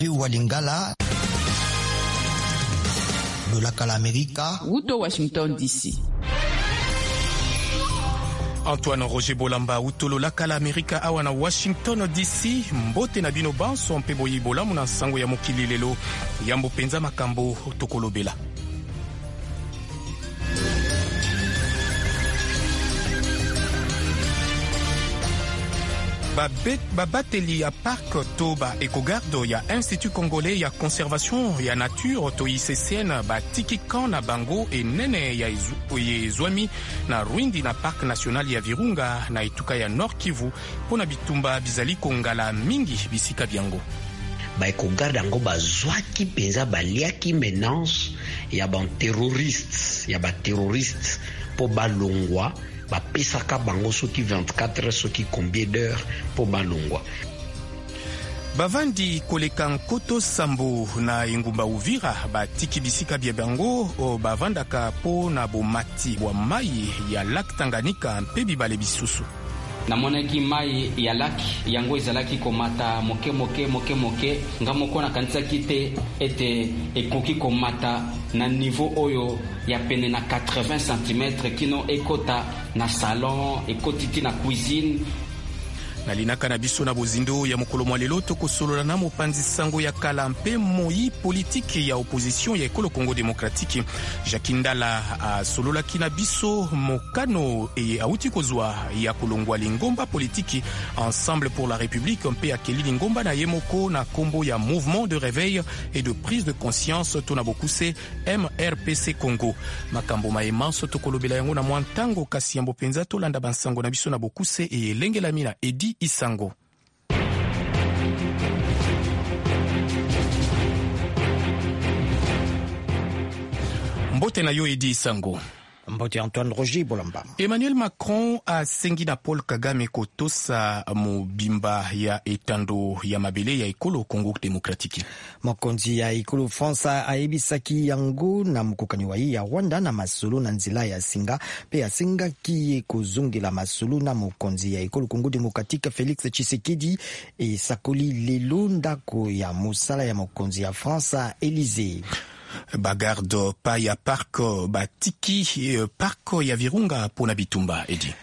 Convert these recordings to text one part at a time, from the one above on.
Walingala, Lolakala Amerika, Uto Washington DC. Antoine Roger Bolamba utolo lakala Amerika awana Washington DC mbote na bino banso mpe boyi bolamu na sango ya mokili lelo yambo penza makambo tokolobela. Babateli ya parc toba ekogardo ya Institut Congolais ya Conservation ya Nature to ICCN batiki na bango enene ya ezwami na Rwindi na Parc National ya Virunga na etuka ya Nord Kivu pona bitumba bizali kongala mingi bisika byango. Ekogardo yango bazwaki penza baliaki menace ya terroriste po balongwa bapesaka bango soki 24 heures soki combien d'heures po balongwa. Bavandi koleka nkoto sambo na engumba Uvira batiki bisika bya bango bavandaka po na bomati wa mai ya Lac Tanganyika mpe bibale bisusu. Namonaki mai ya laki yango ezalaki komata moke nga moko na kanisa kite ete ekoki komata na niveau oyo ya pene na 80 cm kino ekota na salon ekotiti na cuisine. Nalinaka na biso na bozindo ya mokolo mwa lelo tokosolola na mopanzi sango ya kala mpe moi politiki ya opposition ya ekolo Congo Démocratique. Jacques Ndala asololaki na biso mokano auti kozwa ya kolongwa lingomba politiki Ensemble pour la République mpe akeli lingomba na yemoko na kombo ya Mouvement de Réveil et de Prise de Conscience tona bokuse MRPC Congo. Makambo maemanso tokolobela yango na mwantango kasi yambo penza tolanda bansango na biso na bokuse elengelami na Edi Isango. Mbote na yo Edi Isango. Mbote Antoine Roger Bolamba. Emmanuel Macron a sengi na Paul Kagame kotosa mobimba ya etando ya mabele ya ekolo Congo Démocratique. Mokonzi ya ekolo France aebisaki yango na mokokani wa ya Rwanda na masolo na nzela ya singa pe asenga ki kozongela masolo na mokonzi ya ekolo Congo Démocratique Félix Tshisekedi e sakoli lelo ndako ya mosala ya mokonzi ya France Élysée. Bagardo pa ya parko batiki parko ya Virunga pona bitumba Edi.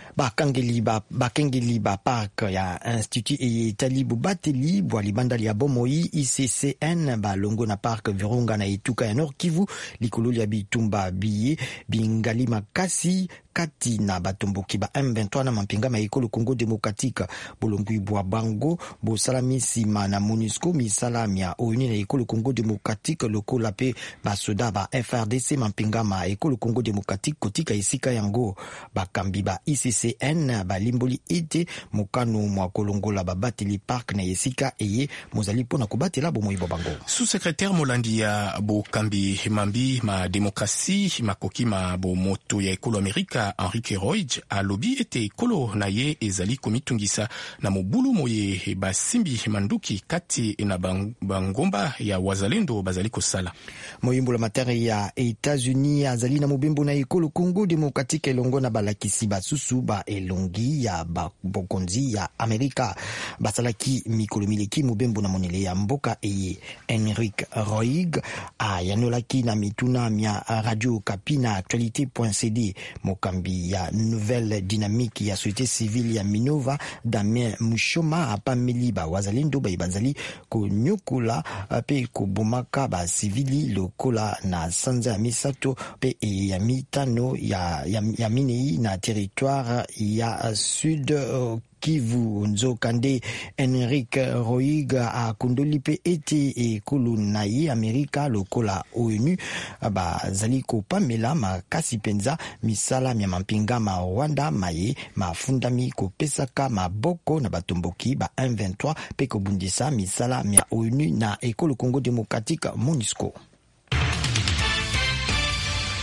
Bakengeli ba park ya Institut Etali Bubateli bwa libandali ya bomoi ICCN balongo na park Virunga na etuka ya Nord Kivu likolo ya bitumba biye bingali makasi kati na batomboki ba M23 na mampinga ma ekolo Congo Démocratique bolongwi bwa bango bosalami sima na MONUSCO misalami ya ONU na ekolo Congo Démocratique lokola pe basoda ba FRDC mampinga ma ekolo Congo Démocratique kotika esika yango bakambi ba ICCN balimboli ete mokano mwa kolongola babateli park na esika eye mozali pona kobatela bomoi bango. Sous-secrétaire Molandi ya bokambi mambi ma démocratie makoki ma bomoto ya ekolo Amerika Henrique Roig alobi ete ekolo na ye ezali komitungisa na mobulu moye basimbi manduki kati na bangomba ya wazalendo bazali kosala. Moyimbo la materi ya États-Unis azali na mobimbo na ekolo Congo Démocratique elongo na balakisi basusu ba elongi ya bokonzi ya Amerika basalaki mikolo mileki mobimbo na monele ya mboka eye. Henrique Roig ayanolaki na mituna mia Radio Kapina Actualité.cd mokambi ya nouvelle dynamique ya société civile ya Minova Damien Mushoma apameli ba wazalendo ba ibanzali konyukula pe kubomaka ba civili lokola na sanza ya misato pe ya mitano ya minei na territoire ya sud Kivu. Nzokande Henrique Roig akundoli pe ete ekulu na ye Amerika lokola ONU bazali kopamela makasi penza misala mya mampinga ma Rwanda maye mafundami kopesaka maboko na batomboki ba M23 pe kobundisa misala mya ONU na ekolo Congo Démocratique MONUSCO.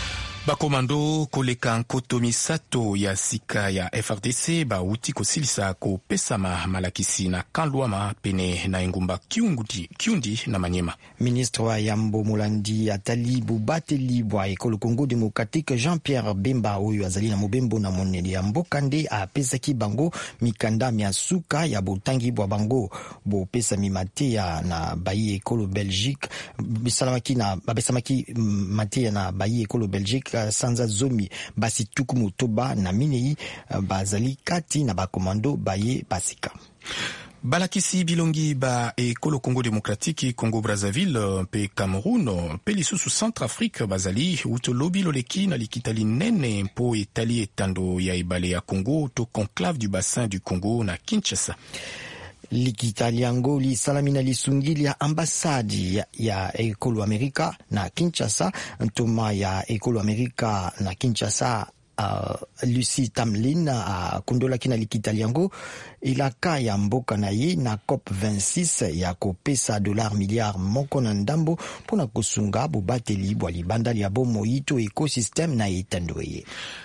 bakomando koleka nkoto misato ya sika ya FRDC bauti kosilisa kopesama malakisi na kanlwama pene na engumba Kiundi na Manyema. Ministre wa Yambo Mulandi atali bubateli bwa ekolo Congo Démocratique Jean-Pierre Bemba oyo azali na mobembo na moneli ya mbokande apesaki bango mikanda miasuka ya botangi bwa bango bopesa mimatea na bayi ekolo Belgique babesamaki matea na bayi ekolo Belgique sanza zomi basi tuku motoba na minei bazali kati na bakomando baye basika. Balakisi bilongi ba ekolo Congo Démocratique, Congo Brazzaville pe Cameroun pe lisusu Centrafrique bazali utolobi loleki na likitali nene mpo etali etando ya ebale ya Congo to conclave du bassin du Congo na Kinshasa. Likitali yango lisalamina lisungili ya ambasadi ya ekolo Amerika na Kinshasa, ntoma ya ekolo Amerika na Kinshasa Lucy Tamlin kundola kina likitali yango ilaka ya mboka na ye na COP26 ya kopesa $1 milliard moko na ndambo pona kusunga bubateli bwa libanda ya bomo ito ecosystem na etandoye.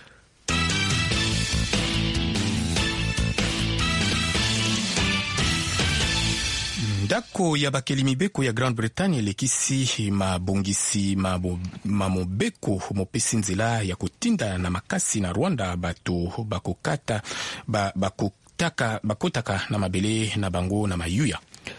Ndako ya bakeli mibeko ya Grande-Bretagne elekisi mabongisi mamobeko mopesi nzela ya kotinda na makasi na Rwanda bato bakotaka na mabele na bango na mayuya.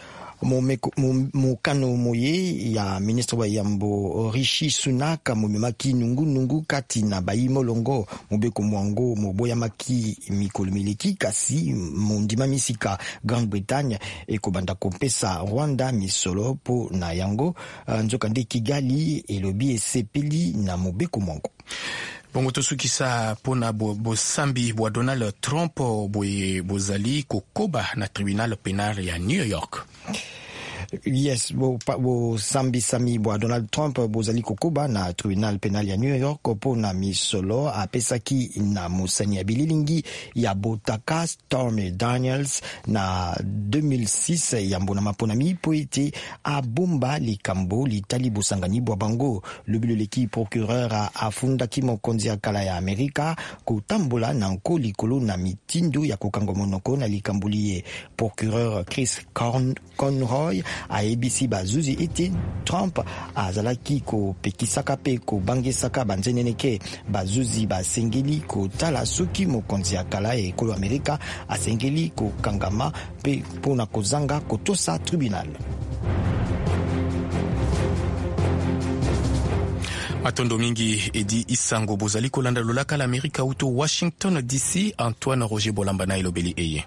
Mukano moye ya ministre wa Yambo Rishi Sunak mumemaki nungu kati na bayi molongo mobeko mwango moboya maki mikolo mileki kasi mundima misika Grande-Bretagne ekobanda kompesa Rwanda misolo po na yango nzoka nde Kigali elobi esepeli na mobeko mwango. Bongo tosukisa pona bosambi bwa Donald Trump bozali kokoba na tribunal penal ya New York. Yes, bo sami bwa Donald Trump bozali kokoba na tribunal penal ya New York po na misolo apesaki na musani ya bililingi ya botaka Stormy Daniels na 2006 ya mbona mapona mipo ete abomba likambo litali bosangani bwa bango. Lobilo leki procureur afunda kimokonzi ya kala ya Amerika kotambola na nko likolo na mitindo ya kokango monoko na likambulie. Procureur Chris Conroy a ABC bazuzi ete Trump azalaki ko pekisaka pe ko bangesaka banzeneneke bazuzi basengeli ko tala soki mokonzi ya kala e ekolo Amerika asengeli ko kangama pe pona kozanga kotosa tribunal. Matondo mingi edi isango bozali kolanda lolaka la Amerika uto Washington DC. Antoine Roger Bolamba na elobeli eye.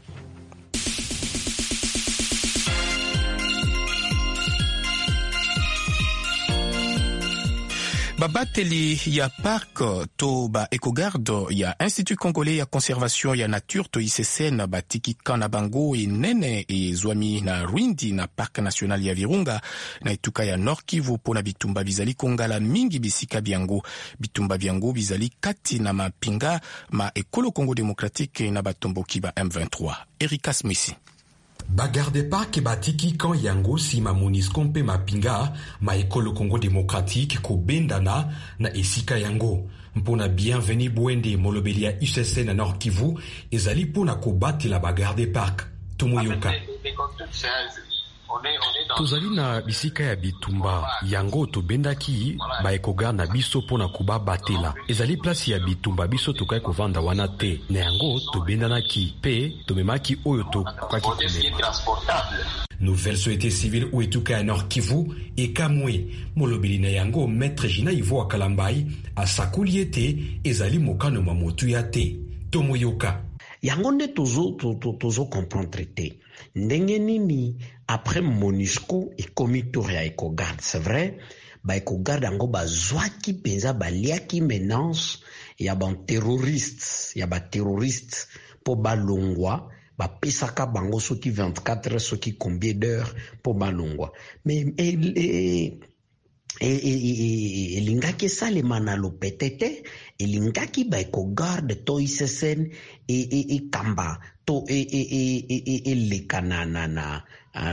Babateli ya park to ba ecogarde ya Institut Congolais ya Conservation ya Nature to ICCN batiki kana bango inene zwami na Rwindi na Parc National ya Virunga na ituka ya Nord Kivu pona bitumba bizali kongala mingi bisika biango. Bitumba biango bizali kati na mapinga ma ekolo Congo Démocratique na batomboki ba M23. Erika Smisi. Bagarde park batiki kan yango si ma MONUSCO mpe mapinga ma ekolo Congo Démocratique ko bendana na esika yango mpona bienveni bwende molobeli ya UCC na Nord Kivu ezali pona ko batela bagarde park tumoyoka. Tozali na bisika ya bitumba yango tobendaki ba ekogar na biso pona kuba batela. Ezali place ya bitumba biso tokai kovanda wana te. Na yango tobendanaki pe tomemaki oyo tokaki komema. Nouvelle société civile ou etuka ya Nord Kivu e kamwe molobeli na yango maître Jina Ivo Akalambai asakuli ete ezali mokano mamotu ya te. Tomoyoka. Yango nde tozo comprendre te. Ndenge nini après MONUSCO ekomi tour ya EcoGarde, c'est vrai, ba EcoGarde yango bazwaki penza baliaki menace ya ba terroriste po balongwa bapesaka bango soki 24 heures soki combien d'heures po balongwa. Mais elingaki esalema na lopetete elingaki ba EcoGarde to ICCN kamba to eleka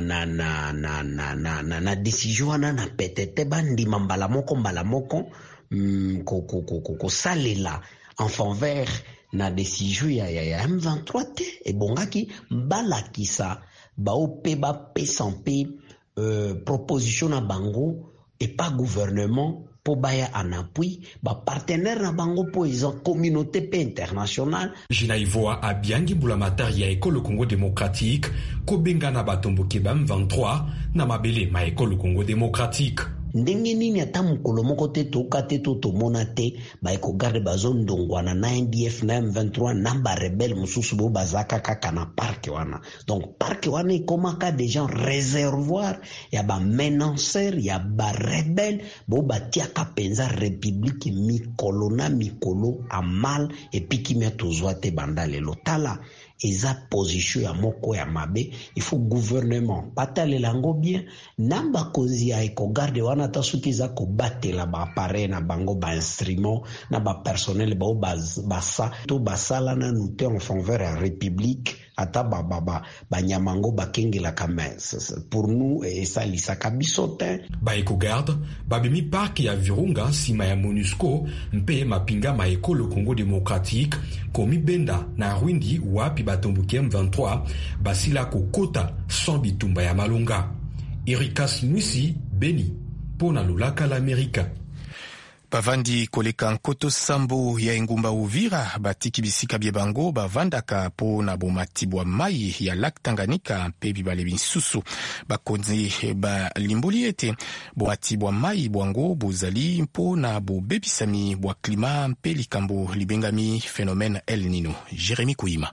na decision wana na petete bandima mbala moko ko salela enfant vert na décision ya M23 te ebongaki balakisa baope bapesa mpe proposition na bango et pas gouvernement po baya en appui ba partenaire na bango po iza communauté pe internationale. Jinaivoa abiangi bulamatari ya ekolo Congo démocratique ko bengana batomboke ba M23 na mabele ma ekolo Congo démocratique. Ndenge nini ata mokolo moko te toka te to tomona te ba ekogarde bazone ndongwana na NDF na M23 na ba rebelle mususu bo bazaka kaka na parc wana. Donc parc wana ikomaka déjà réservoir ya ba menanceur ya ba rebelle bo batiaka penza république mikolo na mikolo amal epiki mia tozwa te bandale lotala. Eza position ya moko ya mabe, il faut gouvernement patale lango bien namba kozi ya ekogarde wana tasuki za ko batela ba appareil na bango ba instrument na ba personnel ba basa to basala na nute en faveur ya république ata ba nyamango bakengela kamens pour nous et ça lisaka bisotin ba ekogarde babimi park ya Virunga sima ya MONUSCO mpe mapinga ma ekolo Congo démocratique komi benda na Rwindi wapi batombuki M23 basila kokota sans bitumba ya malunga. Erikas Nwisi Beni pona lulaka l'Amerika. Bavandi koleka nkoto sambo ya engumba Uvira batiki bisika bie bango bavandaka po na bomatibwa mai ya lac Tanganyika mpe bibale bisusu bakonzi balimboli ete bomatibwa mai bwango bozali mpo na bobebisami bwa klima mpe likambo libengami phénomène El Nino. Jérémy Kouima.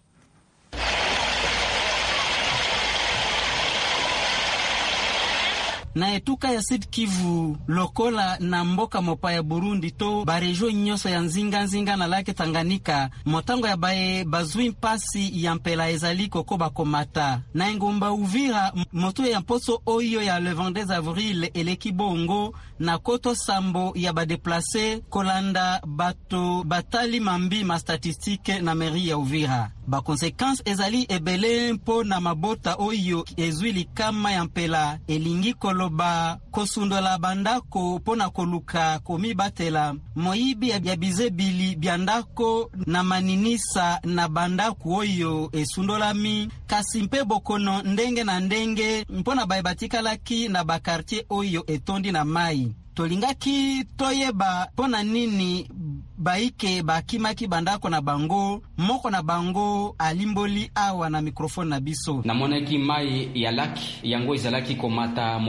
Na etuka ya Sud Kivu lokola na mboka mopa ya Burundi to barejo nyoso ya nzinga na lake Tanganyika motango ya bae bazui mpasi ya mpela ezali koko bakomata na engumba Uvira moto ya mposo oyo ya le 22 avril eleki bongo na koto sambo ya badeplace kolanda bato batali mambi ma statistique na mairie ya Uvira. Ba conséquence ezali ebele mpo na mabota oyo ezwili kama ya mpela elingi koloba kosundola bandako pona koluka komi batela moyibi ya bizebili biandako na maninisa na bandako oyo esundolami kasi mpe bokono ndenge na ndenge mpona baibatikalaki na bakartier oyo etondi na mai. Tolingaki toyeba pona nini baike bakimaki bandako na bango moko na bango alimboli awa na mikrofone na biso. Na monaki mai ya laki yango ezalaki komata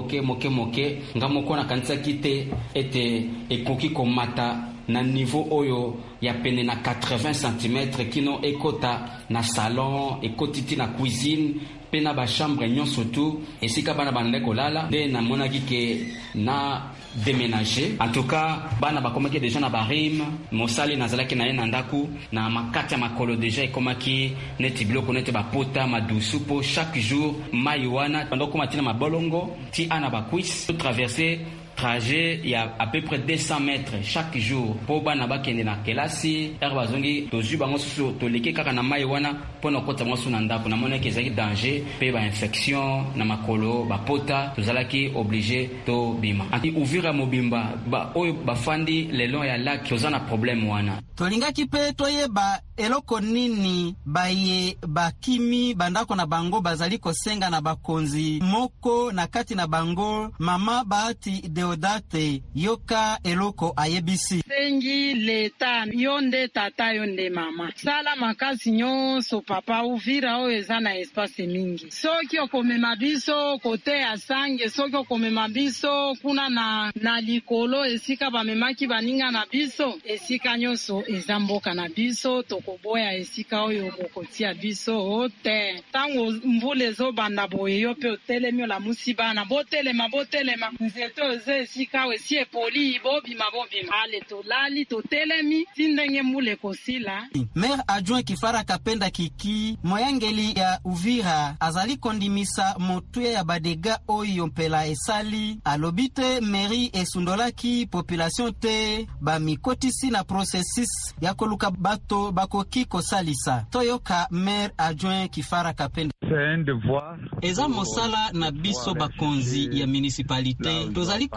moke ngamoko na kanisa kite ete ekoki komata na niveau oyo ya pene na 80 cm kino ekota na salon ekotiti na cuisine pena ba chambre nyonso tu esika bana bandeko lala de na monaki ke na déménager. En tout cas, bana bakomaki déjà na barim, mosali nazalaki na ye na ndaku na makati ya makolo déjà ekomaki neti biloko neti bapota madusu po chaque jour mai wana pendant komatina mabolongo ti ana bakwis traverser trajet il y a à peu près 200 mètres chaque jour pour bana bakende na kelasi erbazongi tozu bango susu toleke kaka na mai wana pona kota mosu na ndako na mona ke ezaki danger pe ba infection na makolo ba pota tozalaki obligé to bima anti Uvira mobimba ba oyo bafandi le long ya lac tozana problème wana tolingaki pe toyeba eloko nini baye bakimi bandako na bango bazali kosenga na bakonzi moko na kati na bango mama Bahati Deodate yoka eloko ayebisi sengi leta yonde tata yonde mama sala makasi nyonso papa Uvira oyo eza na espace mingi soki okomema biso kote ya sange soki okomema biso kuna na likolo esika bamemaki baninga na biso esika nyonso eza mboka na biso tokoboya esika oyo bokotia biso ote tango mvula ezobanda boye yo pe otelemi olamusi bana botelema nzeto eze esika esi epoli bobima ale tolali totelemi tindenge mvula kosila. Maire adjoint Kifara Kapenda Kiki moyangeli ya Uvira azali kondimisa motuya ya badega oyo mpela esali alobite mairie esundolaki population te bamikotisi na processus ya koluka bato bakoki kosalisa toyoka maire adjoint Kifara Kapenda. C'est un devoir eza mosala na biso bakonzi ya municipalité tozali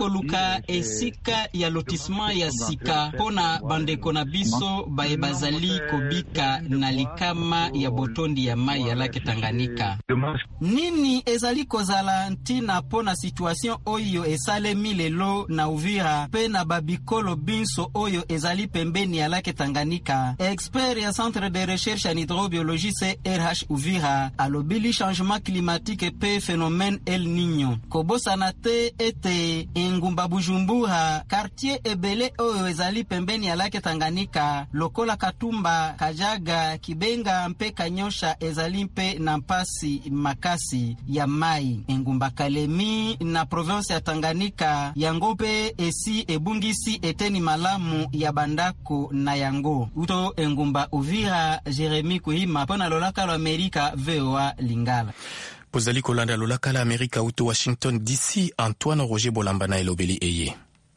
toluka esika ya lotissement ya sika pona bandeko na biso baye bazali kobika na likama ya botondi ya mai ya lake Tanganyika. Nini ezali kozala ntina pona situation oyo esalemi lelo na Uvira pe na babikolo binso oyo ezali pembeni ya lake Tanganyika? Expert ya Centre de Recherche en Hydrobiologie CRH Uvira alobili changement climatique pe phénomène El Niño. Kobosana te ete engumba Bujumbura quartier ebele oyo ezali pembeni ya lake Tanganyika lokola Katumba, Kajaga, Kibenga mpe Kanyosha ezali mpe na mpasi makasi ya mai. Engumba Kalemi na province ya Tanganyika yango pe esi ebungisi eteni malamu ya bandako na yango. Uto engumba Uvira, Jeremy Kuhima pona lolaka lo Amerika VOA Lingala. Pozali kolanda lolaka la Amerika uto Washington DC, Antoine Roger Bolambana elobeli eye.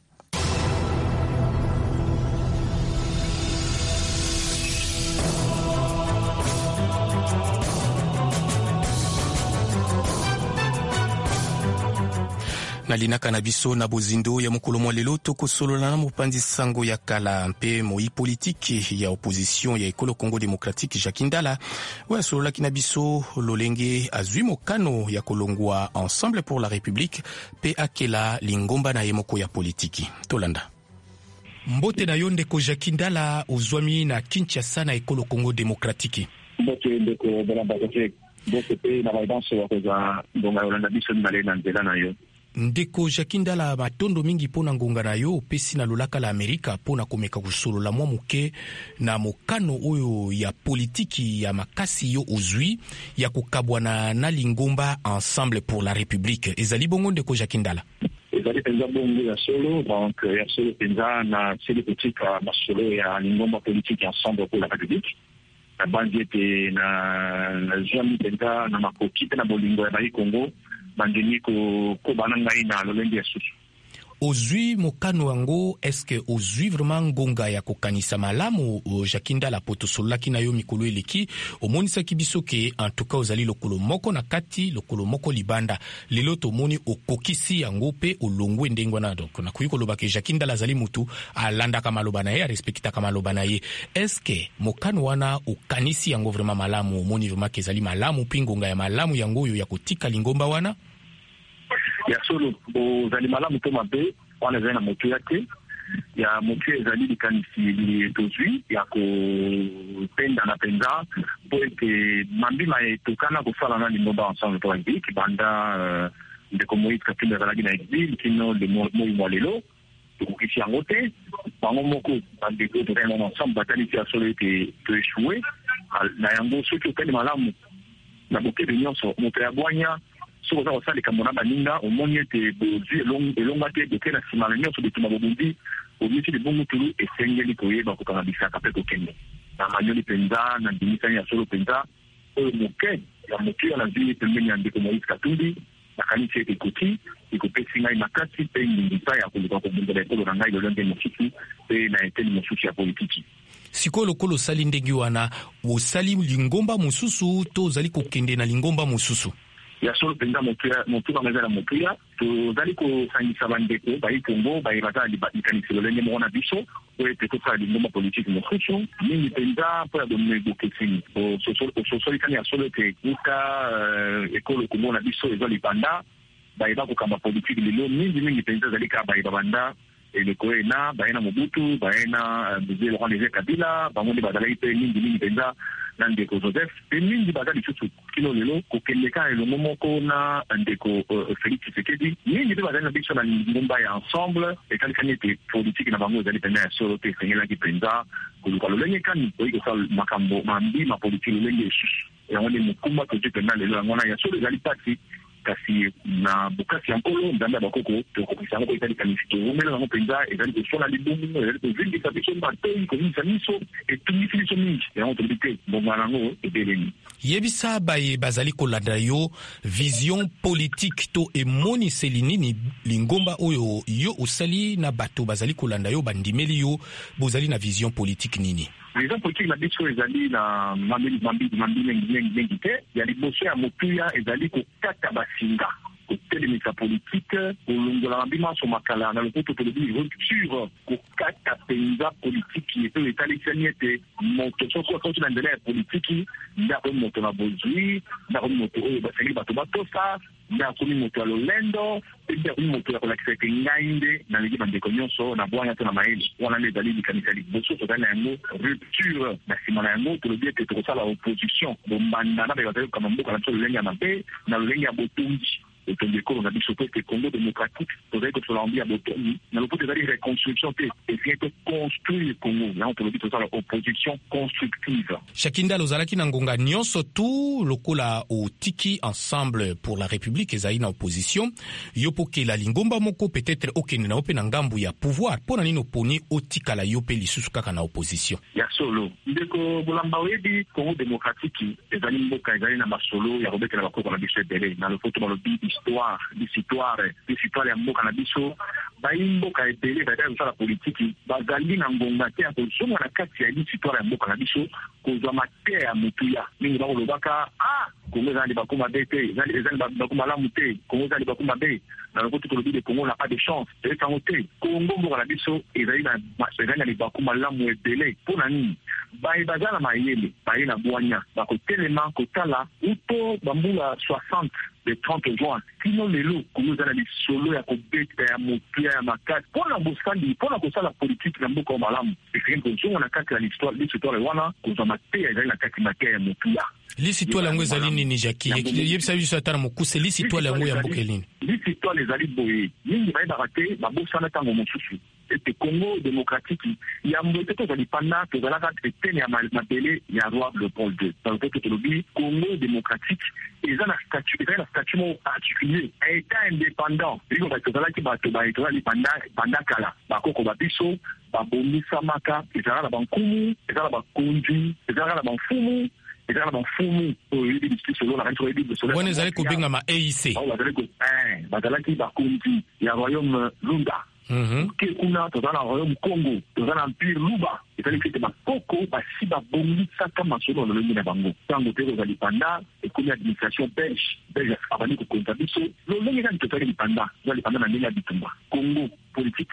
Nalinaka na biso na bozindo ya mokolo mwa lelo tokosolola na mopanzi sango ya kala mpe moi politiki ya opposition ya ekolo Congo Démocratique Jacques Ndala oyo asololaki na biso lolenge azwi mokano ya kolongwa Ensemble pour la République mpe akela lingomba na ye moko ya politiki. Tolanda. Mbote na yo ndeko Jacques Ndala ozwami na Kinshasa na ekolo Congo Démocratique. Mbote ndeko Bolamba Jacques. Mbote pe na vaidanso ya koza ndonga yolanda biso mbale na nzela na yo. Ndeko Jacques Ndala matondo mingi pona ngonga na yo pesi na lolaka la Amerika pona komeka kusolola mwa muke na mokano oyo ya politiki ya makasi yo ozwi ya kukabwana na lingomba Ensemble pour la République. Ezali bongo ndeko Jacques Ndala? Ezali penza bongo ya solo, donc ya solo penza na sele politika masolo ya lingomba politiki Ensemble pour la République. Na banjete na jami penza na makoki na bolingo ya Bayi Congo. Bandeni ko bananga ina lolenge ya susu. Ozwi mokano wango, eske ozwi vraiment ngonga ya kokanisa malamu Jacques Ndala poto solaki na yo mikolo eleki omonisa kibiso ke en tout cas ozali lokolo moko na kati lokolo moko libanda lelo tomoni okokisi yango pe olongwe ndengwa na donc na kuyi koloba ke Jacques Ndala azali mutu alanda ka maloba na ye respecta ka maloba na ye eske mokano wana okanisi yango vraiment malamu omoni vraiment ke ezali malamu pingonga ya malamu yango yo ya kotika lingomba wana ya solo ozali malamu to mabe wana zana motu yake ya motu ezali likanisi tozwi ya kopenda na penza po ete mambima etokana kosala na lingomba Ensemble pour la République banda ndeko Moïse Katumbi azalaki na exil kino le moi mwa lelo tokokisi yango te bango moko bandeko tokana na ensemble batalisi ya solo ete toeshue na yango soki okende malamu na bokede nyonso moto ya bwanya soko za osali kamona baninga omoni ete bozi elonga te bokena nsima na nyonso bituma bobundi obiti de bongo tulu esengeli koyeba kokangabisaka mpe kokende na manyoli penza na ndimisani ya solo penza oyo moke ya motu ya nazwi pembeni ya ndeko Moïse Katumbi nakanisi ete ekoti ekopesi ngai makasi mpe ndingisa ya koluka kobundela ekolo na ngai lolenge mosusu mpe na eteni mosusu ya politiki. Sikoyo lokolo osali ndenge wana osali lingomba mosusu to ozali kokende na lingomba mosusu? Ya solo penza motu bangeza na motu ya tozali kosangisa bandeko Bayi Congo baye bazali likanisi lolenge moko na biso po ete tosala lingomba politiki mosusu mingi penza mpo ya bonegokesini ososolikani ya solo ete kuta ekolo Congo na biso eza libanda baye bakokamba politiki lelo mingi penza ezali kaka baye babanda eleko ena baye na Mobutu baye na Laurent Désiré Kabila bango nde bazalaki mpe mingi penza na ndeko Joseph pe mingi bazali lisusu kino lelo kokendeka elongo moko na ndeko Félix Tshisekedi mingi mpe bazali na biso na lingomba ya Ensemble ekalikani ete politiki na bango ezali penza ya solo te esengelaki penza koluka lolenge kani oyi kosala makambo mambima politiki lolenge esusu yango nde mokumba tozwi penza lelo yango na ya solo ezali pasi kasi na bukasi ya nkolo nzambe ya bakoko tokokisa yango po ezali kanisi toumela yango penza ezali kosola libumu ezali kozingisa biso matoi kozingisa miso etungisi biso mingi yango tolobi te mbongo yango ebeleni. Yebisa baye bazali kolanda yo vision politique to emoniseli nini lingomba oyo yo osali na bato bazali kolanda yo bandimeli yo bozali na vision politique nini? Vision politique na biso ezali na mambi mengi te ya liboso ya motuya ezali kokata basinga kotelemisa politike kolongola mabima so makala na lopoto tolobi rupture kokata penza politiki epe etalisiani ete moto soko akoti na nzela ya politiki ndako moto na bozwi ndako moto oyo basengeli bato batosa ndako moto ya lolendo pe ndako moto ya kolakisa ete ngai nde naleki bandeko nyonso na bwanya to na mayele wana nde ezali likanisa liboso tozali na yango rupture na nsima na yango tolobi ete tokosala opposition bombanda na baye bazali kokamba mboka na biso lolenge ya mabe na lolenge ya botongi otongi ekolo na biso to ete Congo démocratique tozali kotola ambi ya botongi na lopoto ezali reconstruction te esili te construire Congo yango tolobi tozala opposition constructive. Shakindala ozalaki na ngonga nyonso tu lokola otiki ensemble pour la république ezali na opposition yo pokela lingomba moko peut-être okende na ope na ngambu ya pouvoir mpona nini oponi otikala yo pe lisusu kaka na opposition ya solo ndeko bolamba oyebi Congo démocratique ezali mboka ezali na masolo ya kobetela bakoko na biso ebele na lopoto balobi histoire ya mboka na biso bayi mboka ebele bazali kosala politiki bazali na ngonga te ya kozonga na kati ya histoire ya mboka na biso kozwa mateya ya motuya mingi bakolobaka Congo ezali baku mabe te ezali baku malamu te Congo ezali baku mabe na lopoto tolobi de Congo n'a pas de chance etango te Congo mboka na biso ezali na libaku malamu ebele mpona nini bayi baza na mayele bayi na bwanya bakotelema kotala uto bambula 60 le 30 juin kino lelo Congo ezali na lisolo ya kobeta ya motuya ya makasi mpona bosali mpona kosala politiki na mboka malamu esengeli kozonga na kati ya l'histoire wana kozwa mateya ezali na kati mateya ya motuya. Lisitwale yango ezali nini Jackie yebisa biso ata na mokuse lisitwale yango ya mboka elini lisitwale ezali boye mingi bayebaka te babosana ntango mosusu ete Congo démocratique yambo ete tozali panda tozalaka etene ya mabele ya roi Léopold II na lopoto tolobi Congo démocratique ezali na statut moko particulier état indépendant iko tozalaki bato tozali panda kala bakoko babiso babomisamaka ezalaka na bankumu ezalaka na bakonzi ezalaka na banfumu ezalaka na banfumu oyo yebi biso solo na kanisi oyebi biso wana ezali kobenga ma AIC bazalaki bakonzi ya royaume Lunda ke kuna tozala na royaume Congo tozala na empire Luba ezali kete bakoko basi babongisaka masolo na lolenge na bango ntango te kozali panda ekomi administration belge abandi kokonza biso lolenge kani tozali lipanda tozali lipanda na ndenge ya bitumba Congo politique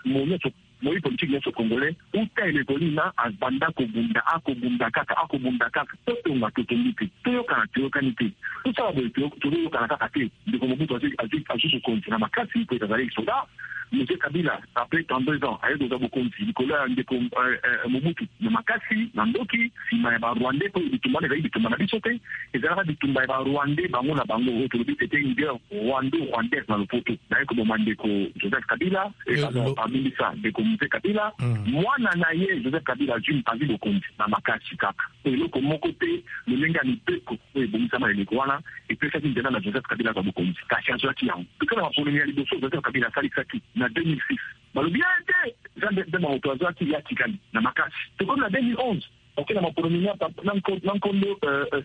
moi politique nyonso congolais uta elekolina abanda akobunda kaka totonga totongi te toyokani te tosala boye toyokana kaka te ndeko Mobutu azusu konzi na makasi po ezali soda Monsieur Kabila après 32 ans aye toza bokonzi likolo ya ndeko Mobutu na makasi na ndoki nsima ya barwandais po bitumba ezali bitumba na biso te ezalaka bitumba ya barwandais bango na bango oyo tolobi tete idée rwandaise na lopoto naye koboma ndeko Joseph Kabila abimisa ndeko Mzee Kabila mwana na ye Joseph Kabila azwi bokonzi na makasi kaka eloko moko te lolenge ya mibeko oyo ebomisama eleko wana epesaki nzela na Joseph Kabila azwa bokonzi kasi azwaki yango tokala mapolimi ya liboso Joseph Kabila asalisaki na 2006 balobi ete jean moto azwaki ya tikali na makasi tokomi na 2011 okena mapolimi ya nankondo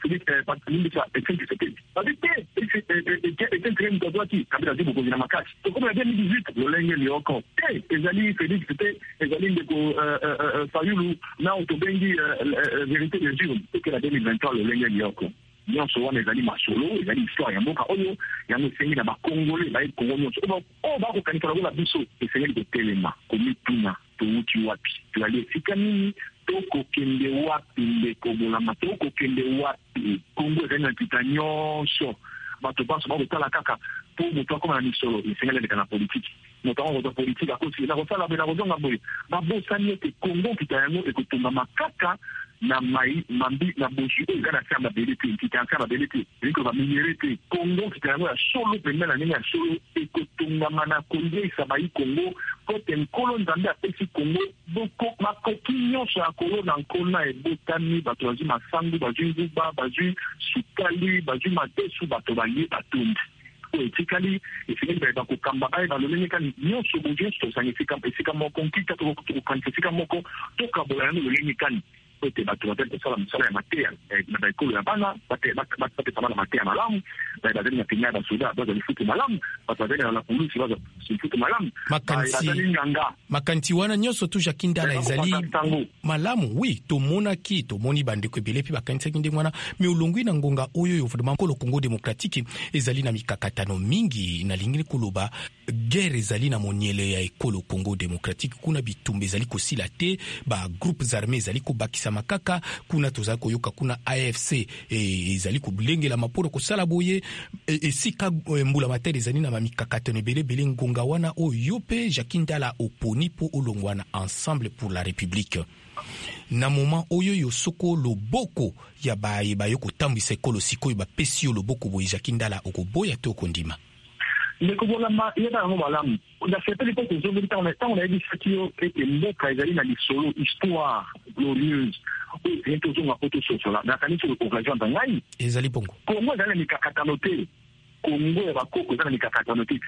limbisa Etienne Tshisekedi babi te Etienne Tshisekedi azwaki Kabila azwi bokonzi na makasi tokomi na 2018 lolenge lioko te ezali Félix te ezali ndeko Fayulu na otobengi vérité des urnes tokela 2023 lolenge lioko nyonso wana ezali masolo ezali histoire ya mboka oyo yango esengeli na bakongole bayebi Kongo nyonso oyo bakokanisa lokola biso esengeli kotelema komituna touti wapi tozali esika nini tokokende wapi ndeko bolama tokokende wapi Kongo ezali na mpita nyonso bato banso bakotala kaka po moto akoma na misolo esengeli eleka na politiki moto akokozwa politiki akosi nakosala boye nakozonga boye babosani ete Kongo mpita yango ekotongama kaka na mambi na boshi oyo eza na se ya mabele te mpita ya se ya mabele te eliko baminere te Kongo mpita yango ya solo pembe na ndenge ya solo ekotongama na kondeisa bayi Kongo kote nkolo nzambe apesi Kongo makoki nyonso ya kolo na nkolo ebotami bato bazwi masangu bazwi nguba bazwi sukali bazwi madesu bato balie batondi oyo etikali esengeli bayeba kokamba bayeba lolenge kani nyonso boye nyonso tozanga esika moko nkita tokokanisa esika moko tokabola yango lolenge kani ete bato bazali kosala mosala ya mateya na baekolo ya bana bapesa bana mateya malamu, bazali na penya ya basoda bazali futu malamu, bato bazali na la polisi bazali futu malamu, bazali nganga makanisi wana nyonso tu Jacques Ndala ezali malamu. Oui, tomoni bandeko ebele mpe bakanisaki ndenge wana, me olongwi na ngonga oyo vraiment kolo Congo démocratique ezali na mikakatano mingi na lingini koloba guerre ezali na moniele ya ekolo Congo démocratique, kuna bitumba ezali kosila te, ba groupes armés ezali kobakisa makaka, kuna tozali koyoka kuna AFC ezali kolengela maporo kosala boye esika mbula matere ezali na mikakatano ebele ngonga wana oyo pe Jacques Ndala oponi po olongwana ensemble pour la République. Na moment oyo yosoko loboko ya bayo kotambisa ekolo sikoyo bapesi yo loboko boye Jacques Ndala okoboya te okondima. ndeko bolamba yeba yango malamu na certaine époque ezongeli ntango nayebisaki yo ete mboka ezali na lisolo histoire glorieuse oyo ezali tozonga po tososola nakanisi occasion na ngai ezali bongo Kongo ezali na mikakatano te, Kongo ya bakoko ezali na mikakatano te,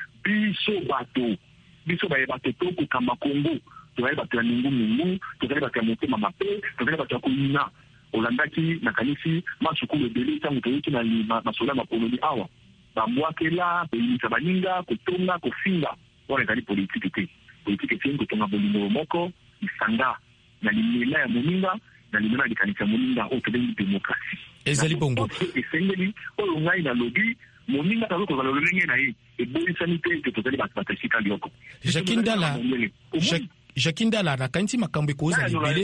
biso bayeba te tokokamba Kongo tozali bato ya mingu tozali bato ya motema mabe tozali bato ya koyina olandaki nakanisi masukulu ebele ntango toyoki na masola makoloni awa bambwakela koyinisa baninga kotonga kofinga wana ezali politike te. Politike te kotonga bolingo moko isanga na limela ya moninga na limela ya likanisa moninga oyo tobengi demokrasi ezali bongo esengeli oyo ngai na lobi moninga tazokozala lolenge na ye eboyisani te ete tozali bato esika lioko. Jacques Ndala nakanisi makambo ekozala libele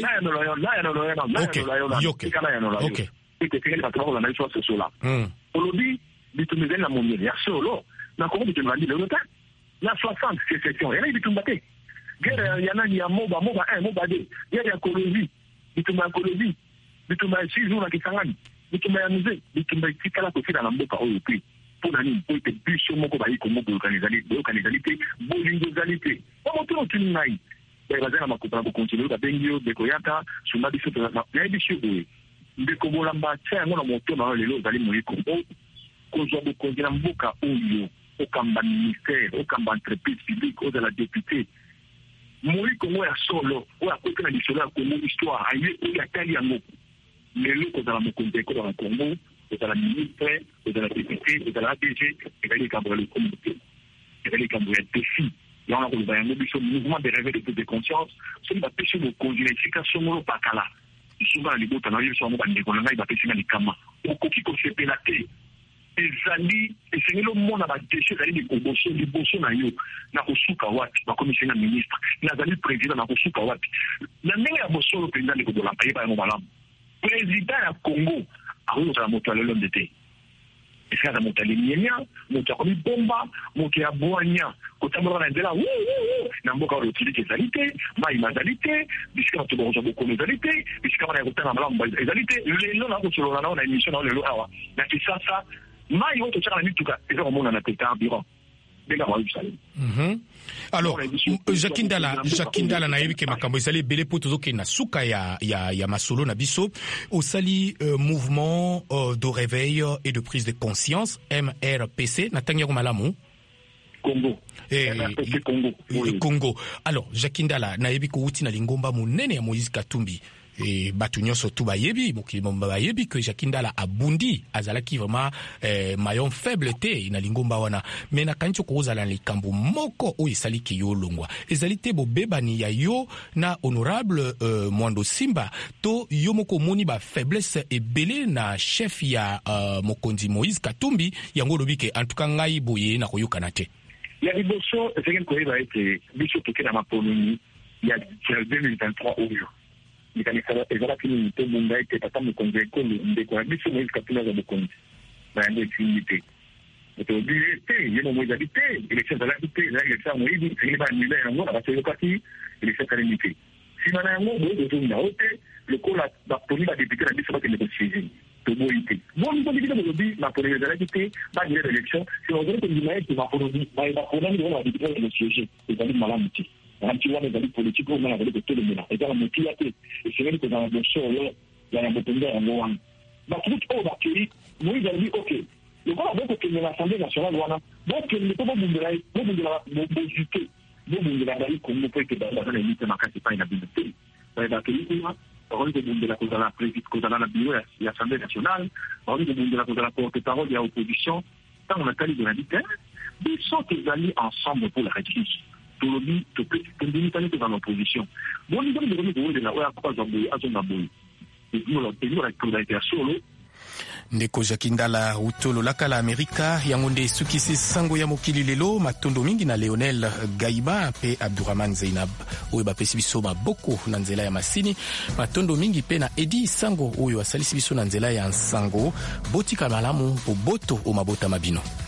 esengeli bato bakozala biso basosola olobi bitumba ezali na moniele ya solo na Kongo bitumba bandi lelo te na 60 sécession yana bitumba te guerre ya nani ya moba 1 moba 2 guerre ya Kolozi bitumba ya Kolozi bitumba ya Chizu na Kisangani bitumba ya Muze bitumba itikala kofika na mboka oyo pe mpona nini po ete biso moko bayi Kongo boyokanizali te bolingo ezali te omoto otuni ngai bazali na makopa na bokontinue babengi yo ndeko yaka sunda biso nayebi biso boye ndeko bolamba tia yango na motema oyo lelo ozali moyiko kozwa bokonzi na mboka oyo okamba ministère okamba entreprise publique ozala député moi Kongo ya solo oyo akoki na lisolo ya Kongo histoire aye oyo atali yango lelo kozala mokonzi ekolo ya Kongo ozala ministre ozala député ozala ADG ezali likambo ya lokumu te ezali likambo ya défi yango koloba yango biso mouvement de réveil de prise de conscience soki bapesi bokonzi na esika songolo pakala isunga na libota na oyo biso yango bandeko na ngai bapesi nga likama okoki kosepela te ezali esengeli omona badeshe ezali liboso na yo na kosuka wapi bakomisi na ministre nazali président na kosuka wapi na ndenge ya bosolo mpenza ndeko bolamba yeba yango malamu président ya Congo akoki kozala moto ya lelonde te esika aza moto ya limienia moto ya komibomba moto ya bwanya kotambola na nzela na mboka oyo otiliki ezali te mai mazali te bisika bato bakozwa bokono ezali te bisika bana ya kotanga malamu ezali te lelo na kosolola nao na émission nao lelo awa na Kisasa mai oyo totyaka na mituka eza komonana te carburant ndenge akoyebisali. Alors Jacques Ndala nayebi ke makambo ezali ebele po tozokende na suka ya masolo na biso osali mouvement de réveil et de prise de conscience MRPC natangi yako malamu Congo. Congo. Alors Jacques Ndala nayebi ko uti na lingomba munene ya Moïse Katumbi batu nyonso tu bayebi mokili momba bayebi que Jacques Ndala abundi azalaki vraiment maillon faible te na lingomba wana mais na kancho kozala likambo moko oyo esaliki yo longwa ezali te bobebani ya yo na honorable Mwando Simba to yo moko moni ba faiblesse ebele na chef ya mokonzi Moïse Katumbi yango lobike en tout cas ngai boye na koyokana te ya liboso ezali koyeba ete biso tokena mapononi ya 2023 oyo nikanisa ezalaki nini te bunga ete tata mokonzi ekolo ndeko ya biso Moïse Katumbi aza mokonzi na yango etindi te etobile te yeno mo ezali te élection ezalaki te ezalaki élection ya moyibi esengeli baanule yango na bato eyokaki élection esalemi te nsima na yango boye tozonga o te lokola baponi badepute na biso bakende kosiége toboyi te bonibite bolobi maponi ezalaki te banile baélection sinozali kondima ete baponami bona badepute bakende kosiége ezali malamu te anti wana ezali politique oyo azali kotelemela ezala motuya te esengeli kozala bosolo ya mokonzi yango wana bato buti oyo bakei Moïse alobi ok lokola bokokende na assemblée nationale wana bokende mpo bobundela bozite bobundela bali Kongo mpo ete baza na elite makasi epai na bino te bakei kuna bakoki kobundela kozala na bureau ya assemblée nationale, bakoki kobundela kozala porte-parole ya opposition. Ntango natali bonadi te biso tozali ensemble pour la république. Tolobi tondimi tani tozala na opposition. Boni boni bokomi kobundela oyo akozwa boye azonga boye. Ezala kozala ya solo. Ndeko Jakindala utolo lakala Amerika yango nde sukisi sango ya mokili lelo matondo mingi na Leonel Gaiba pe Abdurrahman Zainab oyo bapesi biso maboko na nzela ya masini matondo mingi pe na Edi Sango oyo asalisi biso na nzela ya nsango botika malamu boboto o mabota mabino.